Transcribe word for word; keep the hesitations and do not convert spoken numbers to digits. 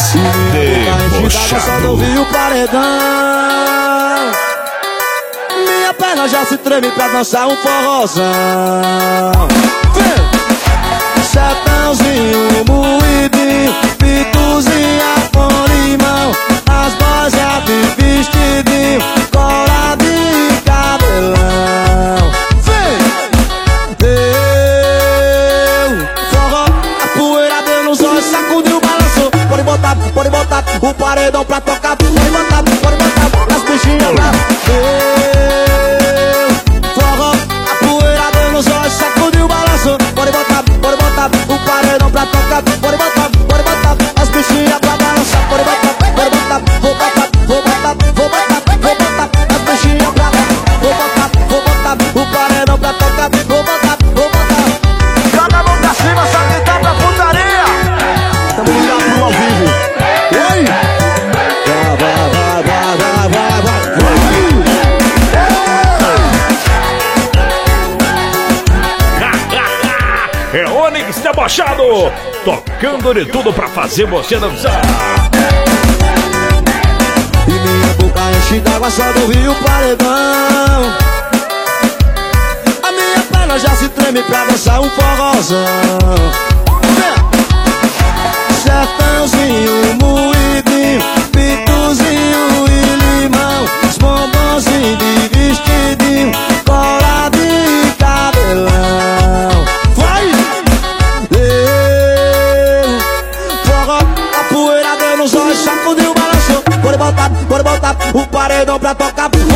Debochado. Só não vi o paredão. Minha perna já se treme pra dançar um forrozão. Sertãozinho, moidinho, pituzinha com limão. As boias de vestidinho, coladinho e cabelão. Pode botar, pode botar o paredão pra tocar. Pode botar, pode botar as bichinhas pra ver. Forró, a poeira deu nos olhos, sacudiu o balanço. Pode botar, pode botar o paredão pra tocar. Pode botar, pode botar as bichinhas pra balançar. Pode botar, pode botar, vou botar, vou botar, vou botar, vou botar as bichinhas pra lá. Vou botar, vou botar o paredão pra tocar. Vou botar, vou botar. Cada mão pra cima, só que tá pra putaria. Tamo ligado ao vivo. Oi! Vai, vai, vai, vai, vai, vai, vai. É Onix Debochado, tocando de tudo pra fazer você dançar. E minha boca enche d'água, só do rio paredão. A minha perna já se treme pra dançar um forrozão. Sertãozinho, moidinho, pituzinho e limão. Os bombonzinhos de vestidinho, coladinho e cabelão. Vai! Eu, forró, a poeira deu nos olhos, sacudiu o balanço. Pode botar, pode botar o paredão pra tocar. Pode